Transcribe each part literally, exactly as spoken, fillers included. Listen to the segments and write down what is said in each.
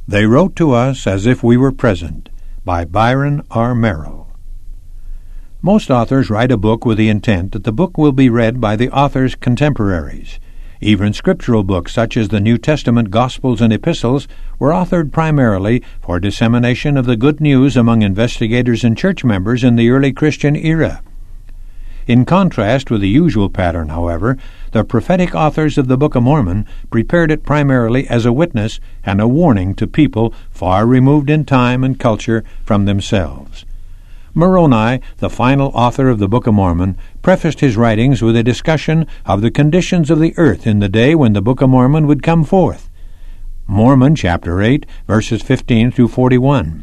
They wrote to us as if we were present, by Byron R. Merrill. Most authors write a book with the intent that the book will be read by the author's contemporaries. Even scriptural books such as the New Testament Gospels and Epistles were authored primarily for dissemination of the good news among investigators and church members in the early Christian era. In contrast with the usual pattern, however, the prophetic authors of the Book of Mormon prepared it primarily as a witness and a warning to people far removed in time and culture from themselves. Moroni, the final author of the Book of Mormon, prefaced his writings with a discussion of the conditions of the earth in the day when the Book of Mormon would come forth. Mormon chapter eight, verses fifteen through forty-one.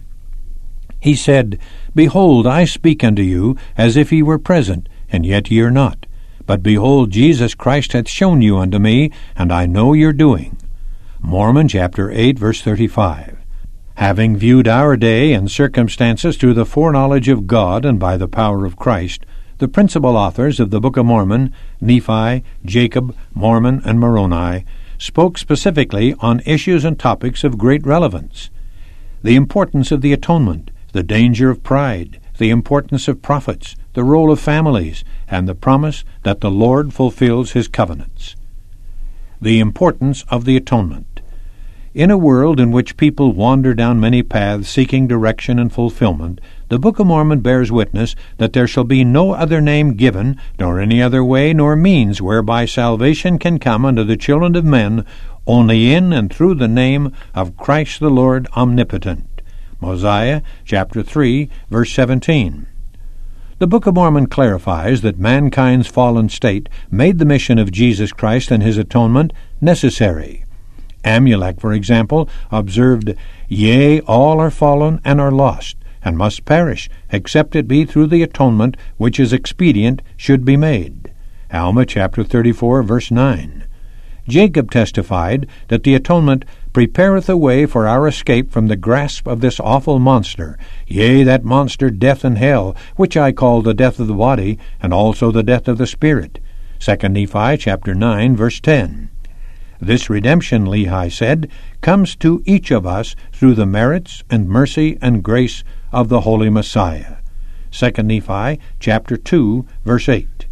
He said, Behold, I speak unto you as if ye were present, and yet ye are not. But behold, Jesus Christ hath shown you unto me, and I know your doing. Mormon chapter eight, verse thirty-five. Having viewed our day and circumstances through the foreknowledge of God and by the power of Christ, the principal authors of the Book of Mormon, Nephi, Jacob, Mormon, and Moroni, spoke specifically on issues and topics of great relevance. The importance of the atonement, the danger of pride, the importance of prophets, the role of families, and the promise that the Lord fulfills His covenants. The importance of the atonement. In a world in which people wander down many paths seeking direction and fulfillment, the Book of Mormon bears witness that there shall be no other name given, nor any other way nor means whereby salvation can come unto the children of men, only in and through the name of Christ the Lord omnipotent. Mosiah chapter three, verse seventeen. The Book of Mormon clarifies that mankind's fallen state made the mission of Jesus Christ and His atonement necessary. Amulek, for example, observed, Yea, all are fallen and are lost, and must perish, except it be through the atonement which is expedient should be made. Alma chapter thirty-four, verse nine. Jacob testified that the atonement prepareth a way for our escape from the grasp of this awful monster, yea, that monster death and hell, which I call the death of the body, and also the death of the spirit. Second Nephi chapter nine, verse ten. This redemption, Lehi said, comes to each of us through the merits and mercy and grace of the Holy Messiah. Second Nephi chapter two, verse eight.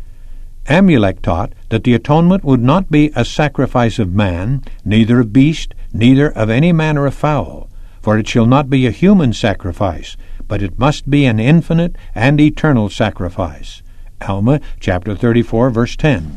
Amulek taught that the atonement would not be a sacrifice of man, neither of beast, neither of any manner of fowl, for it shall not be a human sacrifice, but it must be an infinite and eternal sacrifice. Alma chapter thirty-four, verse ten.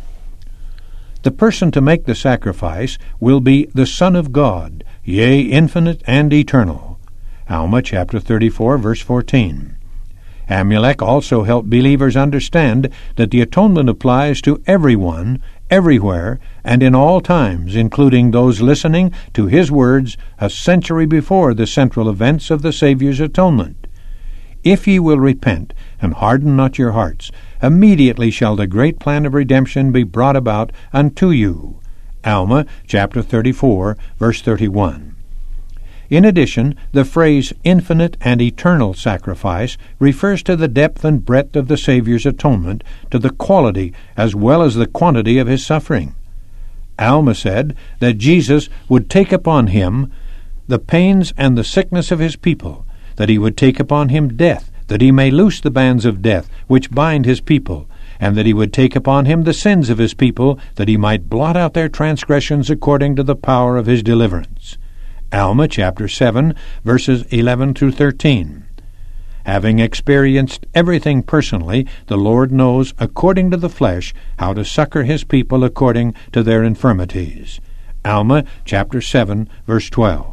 The person to make the sacrifice will be the Son of God, yea, infinite and eternal. Alma chapter thirty-four, verse fourteen. Amulek also helped believers understand that the atonement applies to everyone, everywhere, and in all times, including those listening to His words a century before the central events of the Savior's atonement. If ye will repent, and harden not your hearts, immediately shall the great plan of redemption be brought about unto you. Alma chapter thirty-four, verse thirty-one. In addition, the phrase infinite and eternal sacrifice refers to the depth and breadth of the Savior's atonement, to the quality as well as the quantity of His suffering. Alma said that Jesus would take upon Him the pains and the sickness of His people, that He would take upon Him death, that He may loose the bands of death which bind His people, and that He would take upon Him the sins of His people, that He might blot out their transgressions according to the power of His deliverance. Alma chapter seven, verses eleven through thirteen. Having experienced everything personally, the Lord knows, according to the flesh, how to succor His people according to their infirmities. Alma chapter seven, verse twelve.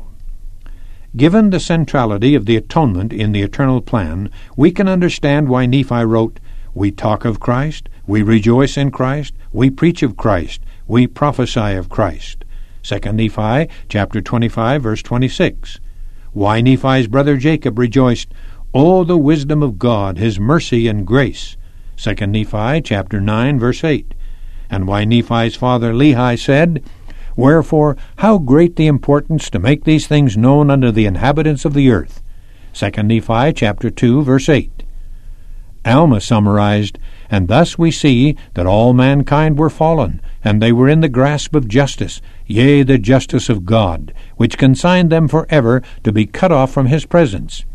Given the centrality of the atonement in the eternal plan, we can understand why Nephi wrote, We talk of Christ, we rejoice in Christ, we preach of Christ, we prophesy of Christ. Second Nephi chapter twenty-five, verse twenty-six. Why Nephi's brother Jacob rejoiced, O the wisdom of God, His mercy and grace. Second Nephi chapter nine, verse eight. And why Nephi's father Lehi said, Wherefore, how great the importance to make these things known unto the inhabitants of the earth. Second Nephi chapter two, verse eight. Alma summarized, And thus we see that all mankind were fallen, and they were in the grasp of justice, yea, the justice of God, which consigned them forever to be cut off from his presence.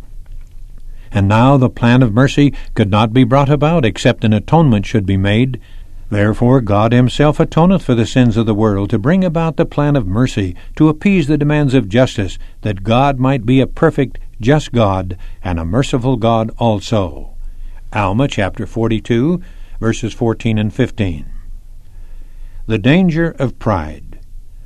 And now the plan of mercy could not be brought about except an atonement should be made. Therefore God himself atoneth for the sins of the world, to bring about the plan of mercy, to appease the demands of justice, that God might be a perfect, just God, and a merciful God also. Alma chapter forty-two, verses fourteen and fifteen. The danger of pride.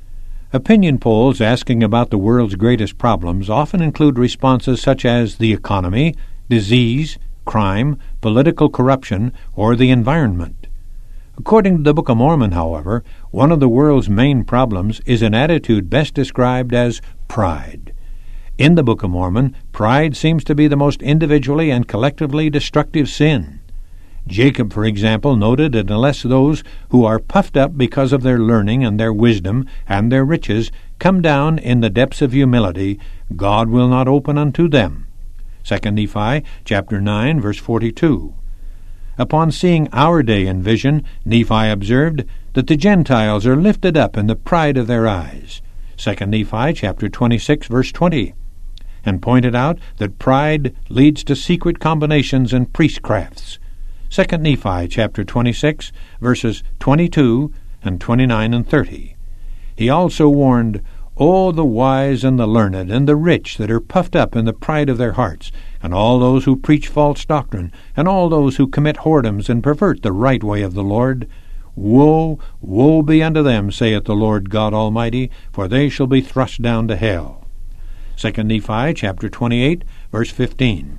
Opinion polls asking about the world's greatest problems often include responses such as the economy, disease, crime, political corruption, or the environment. According to the Book of Mormon, however, one of the world's main problems is an attitude best described as pride. In the Book of Mormon, pride seems to be the most individually and collectively destructive sin. Jacob, for example, noted that unless those who are puffed up because of their learning and their wisdom and their riches come down in the depths of humility, God will not open unto them. Second Nephi chapter nine, verse forty-two. Upon seeing our day in vision, Nephi observed that the Gentiles are lifted up in the pride of their eyes. Second Nephi chapter twenty-six, verse twenty. And pointed out that pride leads to secret combinations and priestcrafts. Second Nephi chapter twenty-six, verses twenty-two and twenty-nine and thirty. He also warned, O the wise and the learned and the rich that are puffed up in the pride of their hearts, and all those who preach false doctrine, and all those who commit whoredoms and pervert the right way of the Lord. Woe, woe be unto them, saith the Lord God Almighty, for they shall be thrust down to hell. Second Nephi chapter twenty-eight, verse fifteen.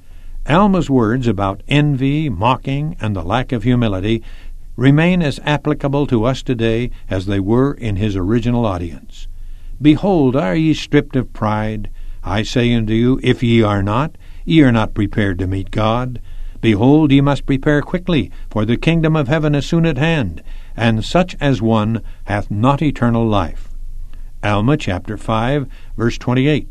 Alma's words about envy, mocking, and the lack of humility remain as applicable to us today as they were in his original audience. Behold, are ye stripped of pride? I say unto you, if ye are not, ye are not prepared to meet God. Behold, ye must prepare quickly, for the kingdom of heaven is soon at hand, and such as one hath not eternal life. Alma chapter five, verse twenty-eight.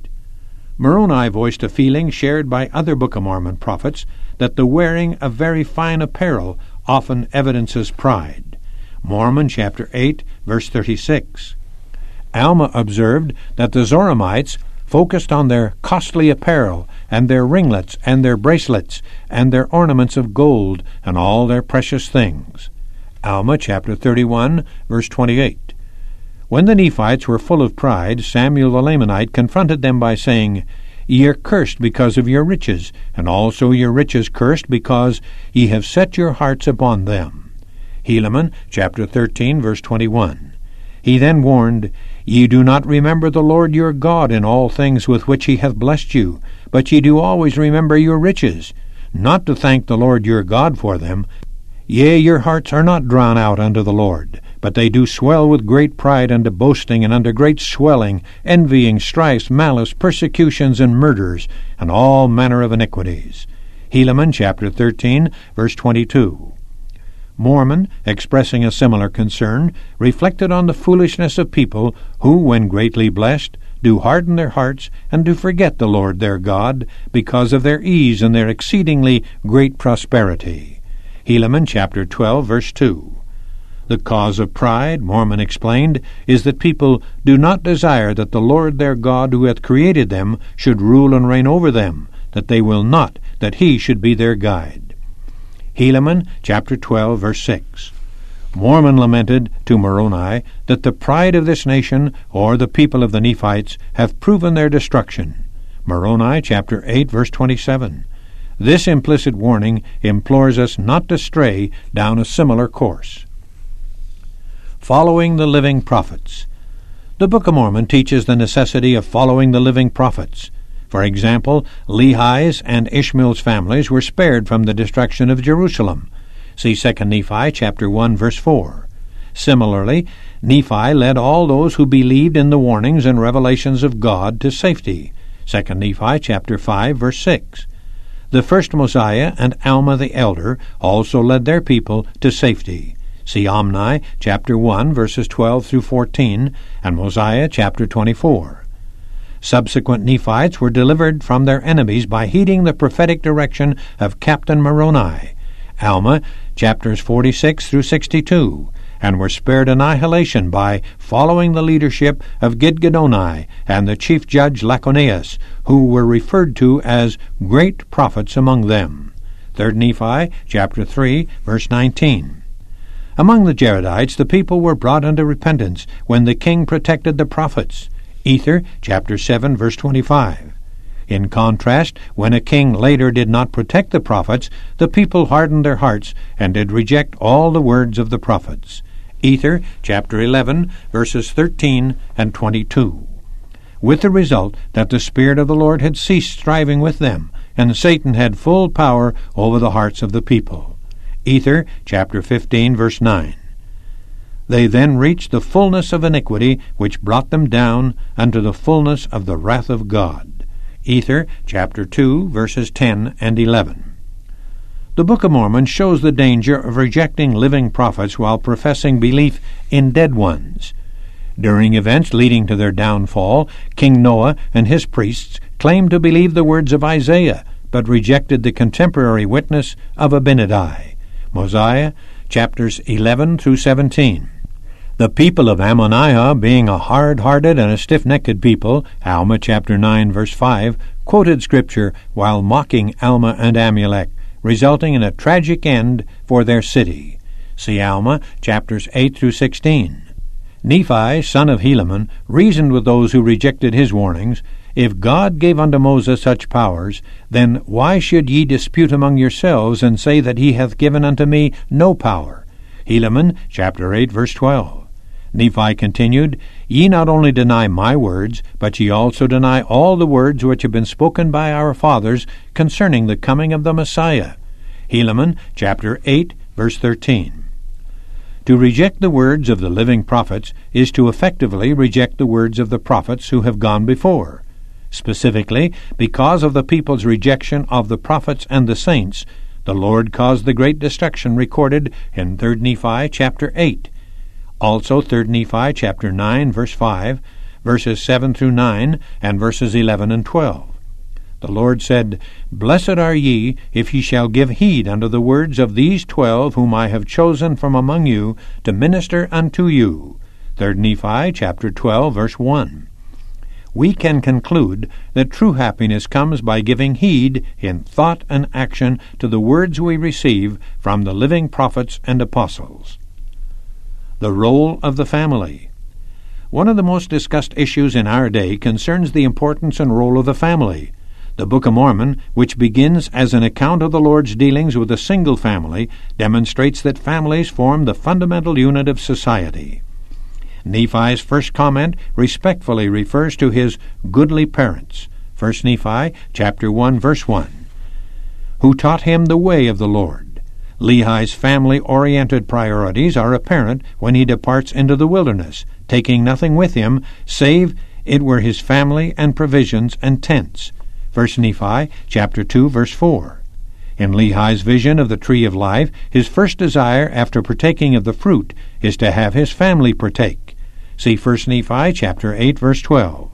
Moroni voiced a feeling shared by other Book of Mormon prophets that the wearing of very fine apparel often evidences pride. Mormon chapter eight, verse thirty-six. Alma observed that the Zoramites focused on their costly apparel and their ringlets and their bracelets and their ornaments of gold and all their precious things. Alma chapter thirty-one, verse twenty-eight. When the Nephites were full of pride, Samuel the Lamanite confronted them by saying, Ye are cursed because of your riches, and also your riches cursed because ye have set your hearts upon them. Helaman chapter thirteen, verse twenty-one. He then warned, Ye do not remember the Lord your God in all things with which he hath blessed you, but ye do always remember your riches, not to thank the Lord your God for them. Yea, your hearts are not drawn out unto the Lord, but they do swell with great pride unto boasting, and unto great swelling, envying, strifes, malice, persecutions, and murders, and all manner of iniquities. Helaman chapter thirteen, verse twenty-two. Mormon, expressing a similar concern, reflected on the foolishness of people who, when greatly blessed, do harden their hearts, and do forget the Lord their God, because of their ease and their exceedingly great prosperity. Helaman chapter twelve, verse two. The cause of pride, Mormon explained, is that people do not desire that the Lord their God who hath created them should rule and reign over them, that they will not that he should be their guide. Helaman chapter twelve, verse six. Mormon lamented to Moroni that the pride of this nation, or the people of the Nephites, have proven their destruction. Moroni chapter eight, verse twenty-seven. This implicit warning implores us not to stray down a similar course. Following the living prophets. The Book of Mormon teaches the necessity of following the living prophets. For example, Lehi's and Ishmael's families were spared from the destruction of Jerusalem. See Second Nephi chapter one, verse four. Similarly, Nephi led all those who believed in the warnings and revelations of God to safety. Second Nephi chapter five, verse six. The first Mosiah and Alma the elder also led their people to safety. See Omni chapter one, verses twelve through fourteen, and Mosiah chapter twenty-four. Subsequent Nephites were delivered from their enemies by heeding the prophetic direction of Captain Moroni. Alma, chapters forty-six through sixty-two, and were spared annihilation by following the leadership of Gidgiddoni and the chief judge Lachoneus, who were referred to as great prophets among them. Third Nephi, chapter three, verse nineteen. Among the Jaredites the people were brought unto repentance when the king protected the prophets. Ether, chapter seven, verse twenty-five. In contrast, when a king later did not protect the prophets, the people hardened their hearts and did reject all the words of the prophets. Ether, chapter eleven, verses thirteen and twenty-two. With the result that the Spirit of the Lord had ceased striving with them, and Satan had full power over the hearts of the people. Ether, chapter fifteen, verse nine. They then reached the fullness of iniquity, which brought them down unto the fullness of the wrath of God. Ether, chapter two, verses ten and eleven. The Book of Mormon shows the danger of rejecting living prophets while professing belief in dead ones. During events leading to their downfall, King Noah and his priests claimed to believe the words of Isaiah, but rejected the contemporary witness of Abinadi. Mosiah, chapters eleven through seventeen. The people of Ammoniah, being a hard-hearted and a stiff-necked people, Alma chapter nine, verse five, quoted Scripture while mocking Alma and Amulek, resulting in a tragic end for their city. See Alma chapters eight through sixteen. Nephi, son of Helaman, reasoned with those who rejected his warnings, If God gave unto Moses such powers, then why should ye dispute among yourselves, and say that he hath given unto me no power? Helaman chapter eight, verse twelve. Nephi continued, Ye not only deny my words, but ye also deny all the words which have been spoken by our fathers concerning the coming of the Messiah. Helaman chapter eight, verse thirteen. To reject the words of the living prophets is to effectively reject the words of the prophets who have gone before. Specifically, because of the people's rejection of the prophets and the saints, the Lord caused the great destruction recorded in Third Nephi chapter eight. Also Third Nephi chapter nine, verse five, verses seven through nine, and verses eleven and twelve. The Lord said, Blessed are ye, if ye shall give heed unto the words of these twelve whom I have chosen from among you to minister unto you. Third Nephi chapter twelve, verse one. We can conclude that true happiness comes by giving heed in thought and action to the words we receive from the living prophets and apostles. The role of the family. One of the most discussed issues in our day concerns the importance and role of the family. The Book of Mormon, which begins as an account of the Lord's dealings with a single family, demonstrates that families form the fundamental unit of society. Nephi's first comment respectfully refers to his goodly parents. First Nephi chapter one, verse one, who taught him the way of the Lord. Lehi's family-oriented priorities are apparent when he departs into the wilderness, taking nothing with him save it were his family and provisions and tents. First Nephi chapter two, verse four. In Lehi's vision of the tree of life, his first desire after partaking of the fruit is to have his family partake. See First Nephi chapter eight, verse twelve.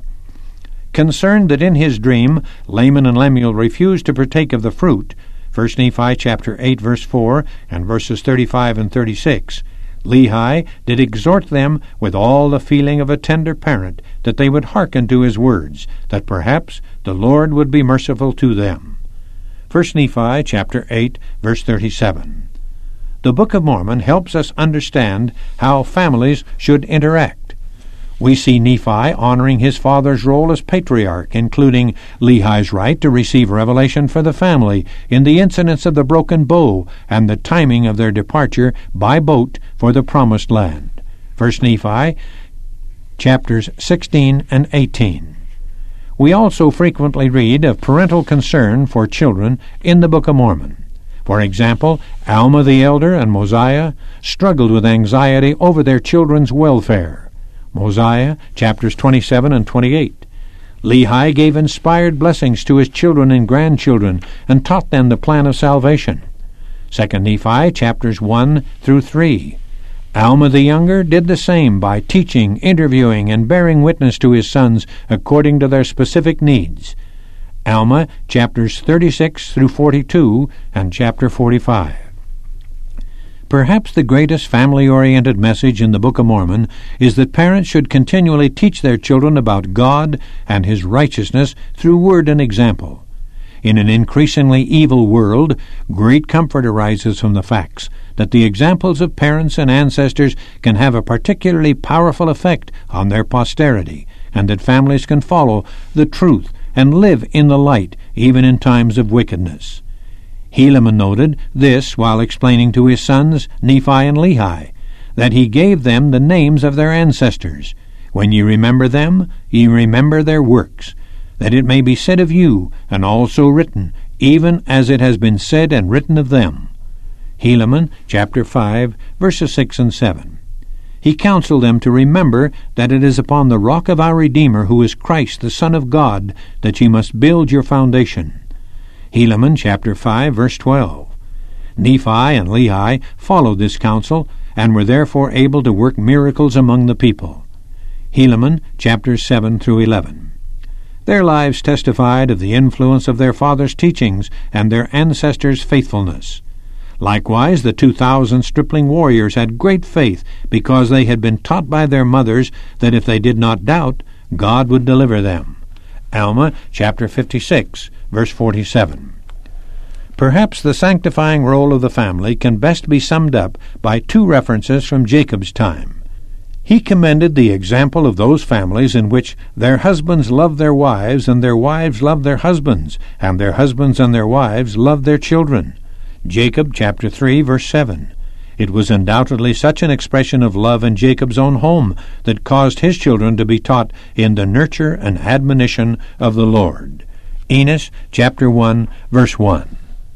Concerned that in his dream Laman and Lemuel refused to partake of the fruit, First Nephi chapter eight, verse four, and verses thirty-five and thirty-six, Lehi did exhort them with all the feeling of a tender parent that they would hearken to his words, that perhaps the Lord would be merciful to them. First Nephi chapter eight, verse thirty-seven. The Book of Mormon helps us understand how families should interact. We see Nephi honoring his father's role as patriarch, including Lehi's right to receive revelation for the family in the incidents of the broken bow and the timing of their departure by boat for the Promised Land. First Nephi, chapters sixteen and eighteen. We also frequently read of parental concern for children in the Book of Mormon. For example, Alma the elder and Mosiah struggled with anxiety over their children's welfare. Mosiah, chapters twenty-seven and twenty-eight. Lehi gave inspired blessings to his children and grandchildren and taught them the plan of salvation. Second Nephi, chapters one through three. Alma the younger did the same by teaching, interviewing, and bearing witness to his sons according to their specific needs. Alma, chapters thirty-six through forty-two, and chapter forty-five. Perhaps the greatest family-oriented message in the Book of Mormon is that parents should continually teach their children about God and His righteousness through word and example. In an increasingly evil world, great comfort arises from the facts that the examples of parents and ancestors can have a particularly powerful effect on their posterity, and that families can follow the truth and live in the light even in times of wickedness. Helaman noted this while explaining to his sons Nephi and Lehi, that he gave them the names of their ancestors. When ye remember them, ye remember their works, that it may be said of you, and also written, even as it has been said and written of them. Helaman, chapter five, verses six and seven. He counseled them to remember that it is upon the rock of our Redeemer, who is Christ, the Son of God, that ye must build your foundation. Helaman, chapter five, verse twelve. Nephi and Lehi followed this counsel, and were therefore able to work miracles among the people. Helaman, chapters seven through eleven. Their lives testified of the influence of their fathers' teachings and their ancestors' faithfulness. Likewise, the two thousand stripling warriors had great faith because they had been taught by their mothers that if they did not doubt, God would deliver them. Alma, chapter fifty-six, verse forty-seven. Perhaps the sanctifying role of the family can best be summed up by two references from Jacob's time. He commended the example of those families in which their husbands loved their wives, and their wives loved their husbands, and their husbands and their wives loved their children. Jacob chapter three, verse seven. It was undoubtedly such an expression of love in Jacob's own home that caused his children to be taught in the nurture and admonition of the Lord. Enos chapter one, verse one.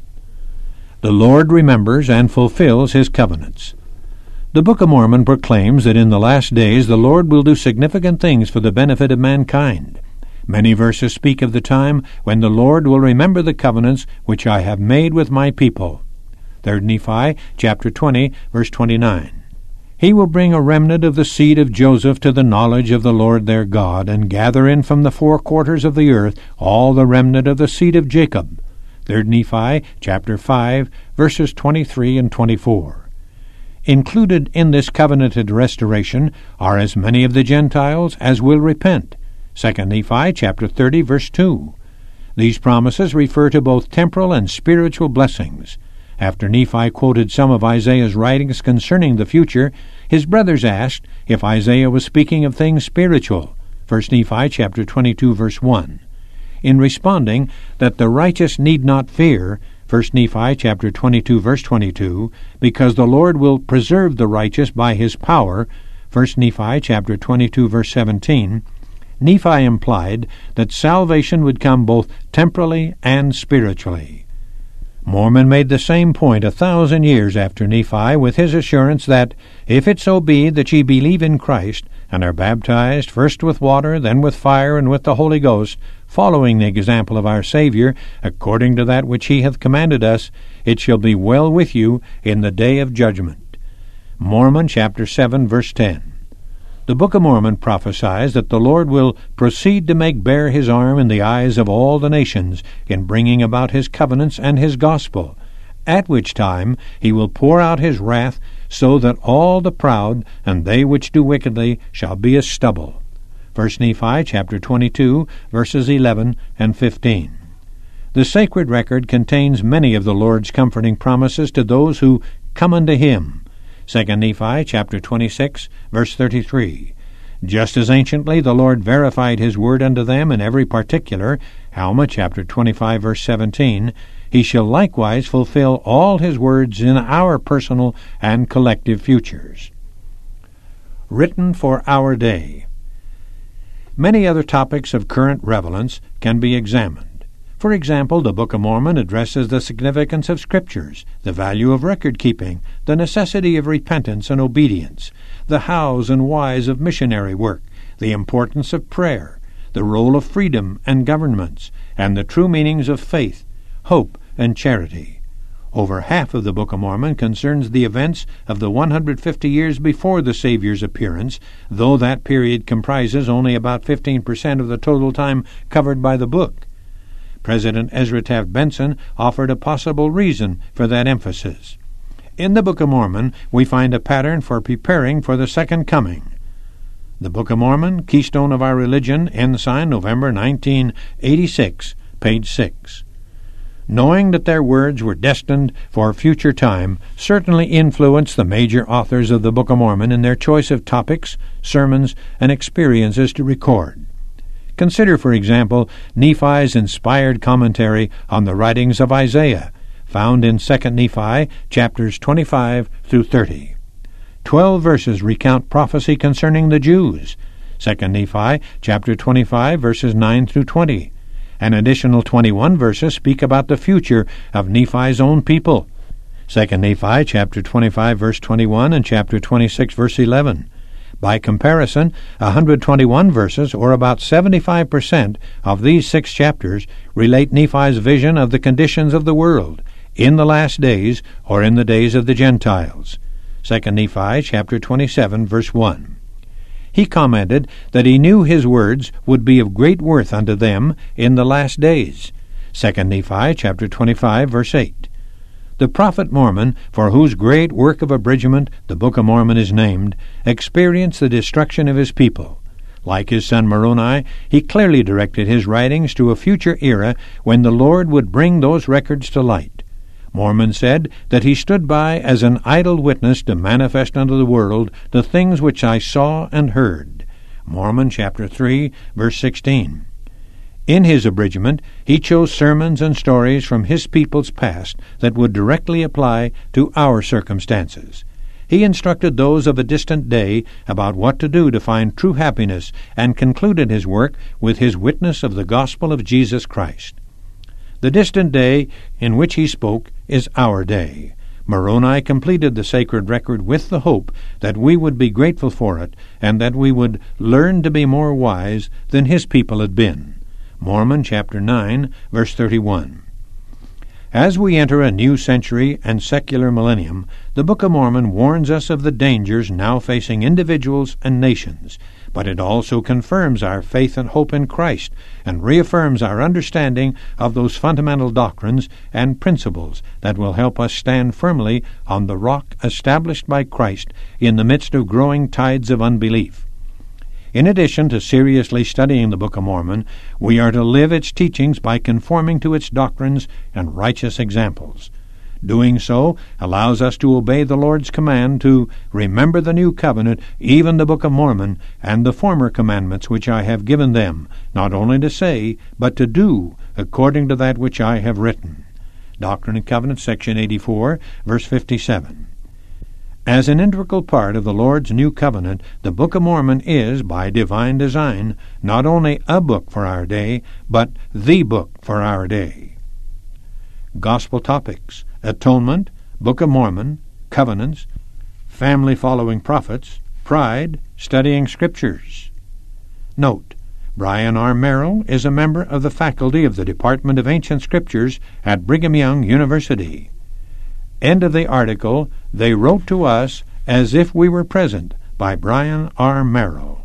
The Lord remembers and fulfills His covenants. The Book of Mormon proclaims that in the last days the Lord will do significant things for the benefit of mankind. Many verses speak of the time when the Lord will remember the covenants which I have made with my people. Third Nephi chapter twenty, verse twenty-nine. He will bring a remnant of the seed of Joseph to the knowledge of the Lord their God, and gather in from the four quarters of the earth all the remnant of the seed of Jacob. Third Nephi chapter five, verses twenty-three and twenty-four. Included in this covenanted restoration are as many of the Gentiles as will repent. Second Nephi chapter thirty, verse two. These promises refer to both temporal and spiritual blessings. After Nephi quoted some of Isaiah's writings concerning the future, his brothers asked if Isaiah was speaking of things spiritual. First Nephi chapter twenty-two, verse one. In responding that the righteous need not fear, First Nephi chapter twenty-two, verse twenty-two, because the Lord will preserve the righteous by His power, First Nephi chapter twenty-two, verse seventeen, Nephi implied that salvation would come both temporally and spiritually. Mormon made the same point a thousand years after Nephi with his assurance that, if it so be that ye believe in Christ, and are baptized first with water, then with fire, and with the Holy Ghost, following the example of our Savior, according to that which He hath commanded us, it shall be well with you in the day of judgment. Mormon chapter seven, verse ten. The Book of Mormon prophesies that the Lord will proceed to make bare His arm in the eyes of all the nations in bringing about His covenants and His gospel, at which time He will pour out His wrath, so that all the proud and they which do wickedly shall be as stubble. First Nephi chapter twenty-two, verses eleven and fifteen. The sacred record contains many of the Lord's comforting promises to those who come unto Him. Second Nephi chapter twenty-six, verse thirty-three. Just as anciently the Lord verified His word unto them in every particular, Alma chapter twenty-five, verse seventeen, He shall likewise fulfill all His words in our personal and collective futures. Written for our day. Many other topics of current relevance can be examined. For example, the Book of Mormon addresses the significance of Scriptures, the value of record-keeping, the necessity of repentance and obedience, the hows and whys of missionary work, the importance of prayer, the role of freedom and governments, and the true meanings of faith, hope, and charity. Over half of the Book of Mormon concerns the events of the one hundred fifty years before the Savior's appearance, though that period comprises only about fifteen percent of the total time covered by the book. President Ezra Taft Benson offered a possible reason for that emphasis. In the Book of Mormon, we find a pattern for preparing for the second coming. The Book of Mormon, Keystone of Our Religion, Ensign, November nineteen eighty-six, page six. Knowing that their words were destined for future time certainly influenced the major authors of the Book of Mormon in their choice of topics, sermons, and experiences to record. Consider, for example, Nephi's inspired commentary on the writings of Isaiah, found in Second Nephi, chapters twenty-five through thirty. Twelve verses recount prophecy concerning the Jews. Second Nephi, chapter twenty-five, verses nine through twenty. An additional twenty-one verses speak about the future of Nephi's own people. Second Nephi, chapter twenty-five, verse twenty-one, and chapter twenty-six, verse eleven. By comparison, one hundred twenty-one verses, or about seventy-five percent of these six chapters, relate Nephi's vision of the conditions of the world in the last days or in the days of the Gentiles. Second Nephi, chapter twenty-seven, verse one. He commented that he knew his words would be of great worth unto them in the last days. Second Nephi, chapter twenty-five, verse eight. The prophet Mormon, for whose great work of abridgment the Book of Mormon is named, experienced the destruction of his people. Like his son Moroni, he clearly directed his writings to a future era when the Lord would bring those records to light. Mormon said that he stood by as an idle witness to manifest unto the world the things which I saw and heard. Mormon chapter three, verse sixteen. In his abridgment, he chose sermons and stories from his people's past that would directly apply to our circumstances. He instructed those of a distant day about what to do to find true happiness, and concluded his work with his witness of the gospel of Jesus Christ. The distant day in which he spoke is our day. Moroni completed the sacred record with the hope that we would be grateful for it, and that we would learn to be more wise than his people had been. Mormon chapter nine, verse thirty-one. As we enter a new century and secular millennium, the Book of Mormon warns us of the dangers now facing individuals and nations, but it also confirms our faith and hope in Christ and reaffirms our understanding of those fundamental doctrines and principles that will help us stand firmly on the rock established by Christ in the midst of growing tides of unbelief. In addition to seriously studying the Book of Mormon, we are to live its teachings by conforming to its doctrines and righteous examples. Doing so allows us to obey the Lord's command to remember the new covenant, even the Book of Mormon, and the former commandments which I have given them, not only to say, but to do, according to that which I have written. Doctrine and Covenants, section eighty-four, verse fifty-seven. As an integral part of the Lord's new covenant, the Book of Mormon is, by divine design, not only a book for our day, but the book for our day. Gospel topics: atonement, Book of Mormon, covenants, family following prophets, pride, studying scriptures. Note: Brian R. Merrill is a member of the faculty of the Department of Ancient Scriptures at Brigham Young University. End of the article, They Wrote to Us as If We Were Present, by Brian R. Merrill.